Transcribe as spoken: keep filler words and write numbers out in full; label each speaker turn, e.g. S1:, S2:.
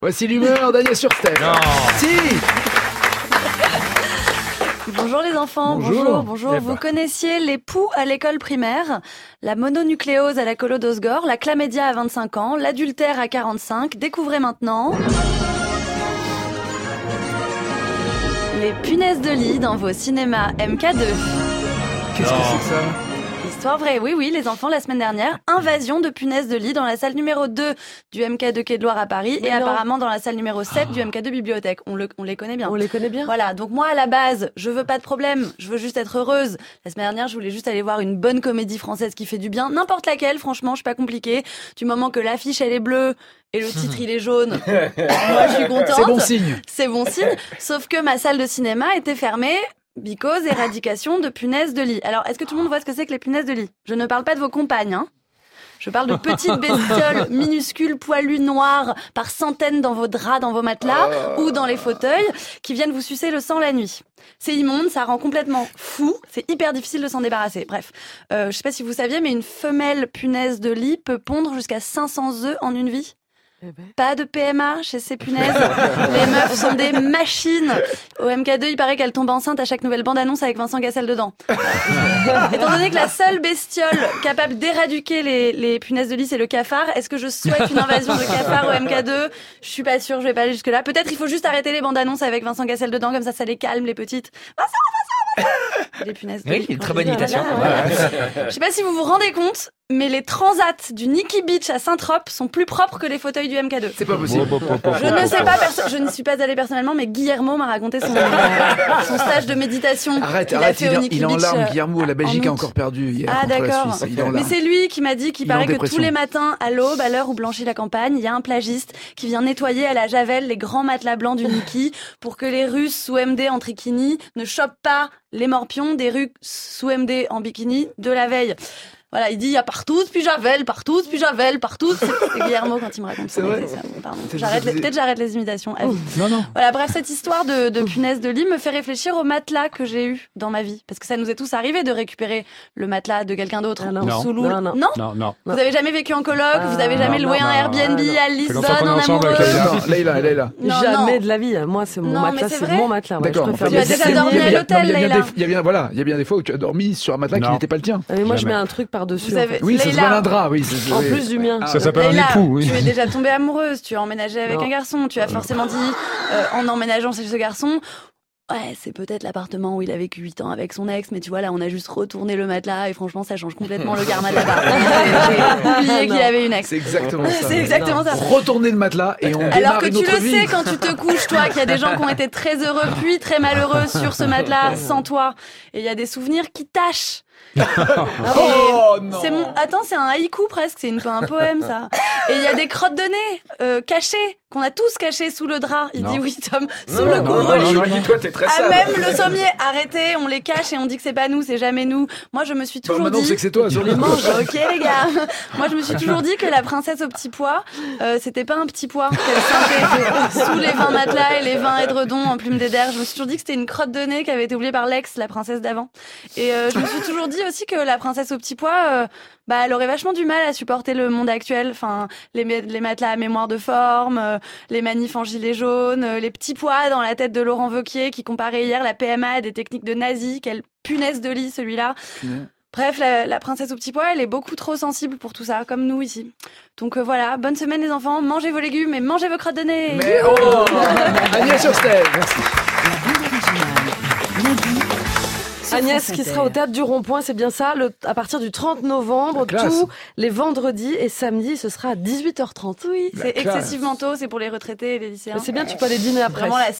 S1: Voici l'humeur d'Agnès Surstep.
S2: Non.
S1: Si.
S3: Bonjour les enfants,
S1: Bonjour.
S3: bonjour, bonjour.
S2: Eh
S3: Vous
S2: ben.
S3: connaissiez les poux à l'école primaire, la mononucléose à la colodosgore, la chlamydia à vingt-cinq ans, l'adultère à quarante-cinq. Découvrez maintenant les punaises de lit dans vos cinémas M K deux.
S1: Qu'est-ce que
S2: Non.
S1: c'est que ça?
S3: Histoire vraie, oui, oui, les enfants, la semaine dernière, invasion de punaises de lit dans la salle numéro deux du M K deux Quai de Loire à Paris
S4: Mais
S3: et
S4: non.
S3: apparemment dans la salle numéro sept du M K deux Bibliothèque. On, le, on les connaît bien.
S4: On les connaît bien.
S3: Voilà, donc moi à la base, je veux pas de problème, je veux juste être heureuse. La semaine dernière, je voulais juste aller voir une bonne comédie française qui fait du bien, n'importe laquelle, franchement, je suis pas compliquée. Du moment que l'affiche elle est bleue et le titre il est jaune, moi je suis contente.
S1: C'est bon signe.
S3: C'est bon signe, sauf que ma salle de cinéma était fermée. Because éradication de punaises de lit. Alors, est-ce que tout le monde voit ce que c'est que les punaises de lit? Je ne parle pas de vos compagnes, hein. Je parle de petites bestioles minuscules, poilues, noires, par centaines dans vos draps, dans vos matelas ou dans les fauteuils, qui viennent vous sucer le sang la nuit. C'est immonde, ça rend complètement fou, c'est hyper difficile de s'en débarrasser. Bref, euh, je sais pas si vous saviez, mais une femelle punaise de lit peut pondre jusqu'à cinq cents œufs en une vie.
S4: Eh ben.
S3: Pas de P M A chez ces punaises. Les meufs sont des machines. Au M K deux, il paraît qu'elles tombent enceintes à chaque nouvelle bande-annonce avec Vincent Cassel dedans. Étant donné que la seule bestiole capable d'éradiquer les, les punaises de lit, c'est le cafard, est-ce que je souhaite une invasion de cafards au M K deux? Je suis pas sûre, je vais pas aller jusque-là. Peut-être il faut juste arrêter les bandes-annonces avec Vincent Cassel dedans, comme ça, ça les calme, les petites. Vincent, Vincent, Vincent Les punaises de
S2: Oui,
S3: lit.
S2: une très bonne imitation.
S3: Je sais pas si vous vous rendez compte, mais les transats du Nikki Beach à Saint-Trope sont plus propres que les fauteuils du M K deux.
S1: C'est pas possible.
S3: Je ne sais pas, perso- je ne suis pas allée personnellement, mais Guillermo m'a raconté son, euh, son stage de méditation.
S1: Arrête,
S3: qu'il a
S1: arrête,
S3: fait
S1: il,
S3: au
S1: est-
S3: Nikki
S1: il est en
S3: Beach,
S1: larmes.
S3: euh,
S1: Guillermo, la Belgique
S3: en
S1: a
S3: août.
S1: encore perdu hier
S3: Ah
S1: contre la
S3: d'accord.
S1: Suisse. Il est en
S3: Mais
S1: larmes.
S3: c'est lui qui m'a dit qu'il
S1: Il est en
S3: paraît que
S1: dépression.
S3: tous les matins, à l'aube, à l'heure où blanchit la campagne, il y a un plagiste qui vient nettoyer à la javel les grands matelas blancs du Nikki pour que les Russes sous M D en trikini ne chopent pas les morpions des Russes sous M D en bikini de la veille. Voilà, il dit il y a partout, puis Javel, partout, puis Javel, partout. C'est c'est Guillermo quand il me raconte ça.
S1: C'est vrai.
S3: ça. Pardon.
S1: C'est-
S3: J'arrête, les-
S1: c'est-
S3: peut-être j'arrête les imitations. à vie.
S1: Non, non.
S3: Voilà, bref, cette histoire de, de punaise de lit me fait réfléchir au matelas que j'ai eu dans ma vie. Parce que ça nous est tous arrivé de récupérer le matelas de quelqu'un d'autre
S4: Ah non.
S3: en
S2: Non.
S3: sous-loule.
S4: Non, non.
S2: Non, non.
S3: Vous avez jamais vécu en coloc,
S4: Ah,
S3: vous avez jamais
S2: non,
S3: loué
S2: non,
S3: un
S2: non,
S3: Airbnb
S4: non.
S3: à
S2: Fait
S3: Lisbonne
S2: longtemps qu'on est
S3: en
S2: ensemble
S3: amoureux.
S2: avec Leïla.
S1: Attends, Leïla, Leïla.
S3: Non,
S4: Jamais
S3: non.
S4: de la vie. Moi, c'est mon
S3: Non,
S4: matelas,
S3: mais c'est
S4: c'est
S3: vrai.
S4: mon matelas. Moi,
S1: D'accord.
S4: je préfère
S1: enfin,
S3: Tu as
S4: me
S3: déjà
S4: saigner.
S3: dormi à
S1: il y a bien-
S3: l'hôtel,
S1: non, mais il y a bien
S3: Leïla.
S1: des- Il y a bien, voilà, il y a bien des fois où tu as dormi sur un matelas qui
S2: Non.
S1: n'était pas le tien.
S4: Ah, mais moi, je
S2: Jamais.
S4: mets un truc par-dessus.
S3: Vous
S4: en
S3: avez-
S4: fait.
S1: Oui, ça
S3: Leïla.
S1: s'appelle un drap, oui. c'est-
S4: En
S1: oui.
S4: plus du mien.
S1: Ah,
S2: Ça s'appelle un
S3: Leïla,
S2: époux, oui.
S3: tu es déjà tombée amoureuse, tu as emménagé avec
S4: Non.
S3: un garçon, tu as forcément dit, euh, en emménageant chez ce garçon, ouais, c'est peut-être l'appartement où il a vécu huit ans avec son ex, mais tu vois, là, on a juste retourné le matelas et franchement, ça change complètement le karma de l'appart. J'ai oublié qu'il avait une ex.
S1: C'est exactement ça.
S3: C'est exactement ça.
S1: Retourner le matelas et on
S3: Alors
S1: démarre
S3: que
S1: une
S3: tu
S1: autre
S3: le
S1: vie.
S3: sais quand tu te couches, toi, qu'il y a des gens qui ont été très heureux puis très malheureux sur ce matelas sans toi. Et il y a des souvenirs qui tâchent.
S1: Oh non.
S3: C'est mon... Attends, c'est un haïku presque, c'est une... un poème ça. Et il y a des crottes de nez euh, cachées, qu'on a tous cachées sous le drap. Il
S2: Non.
S3: dit oui Tom, sous
S1: Non,
S3: le
S1: non, non,
S3: couvre-lit.
S1: non, non, toi, t'es très
S3: Ah
S1: sale.
S3: même le sommier, arrêtez, on les cache et on dit que c'est pas nous, c'est jamais nous. Moi je me suis
S1: Bah,
S3: toujours
S1: maintenant, on
S3: dit...
S1: sait que c'est toi. sur le coup.
S3: Ok les gars. Moi je me suis toujours dit que la princesse au petit pois, euh, c'était pas un petit pois qu'elle sentait sous les vingt matelas et les vingt édredons en plume d'éder. Je me suis toujours dit que c'était une crotte de nez qui avait été oubliée par l'ex, la princesse d'avant. Et euh, je me suis toujours dit aussi que la princesse au petit pois, euh, bah elle aurait vachement du mal à supporter le monde actuel. Enfin les, mé- les matelas à mémoire de forme, euh, les manifs en gilet jaune, euh, les petits pois dans la tête de Laurent Wauquiez qui comparait hier la P M A à des techniques de nazis. Quelle punaise de lit celui-là. Bref, la, la princesse au petit pois, elle est beaucoup trop sensible pour tout ça, comme nous ici. Donc euh, voilà, bonne semaine les enfants, mangez vos légumes et mangez vos crottes de nez.
S1: Mais oh Agnès Surstep.
S4: Agnès qui sera au théâtre du Rond-Point, c'est bien ça, le, à partir du trente novembre,
S1: Classe.
S4: tous les vendredis et samedis, ce sera à dix-huit heures trente.
S3: Oui,
S1: La
S3: c'est
S1: classe.
S3: excessivement tôt, c'est pour les retraités et les lycéens.
S4: Mais c'est bien, tu peux aller dîner après.
S3: Vraiment la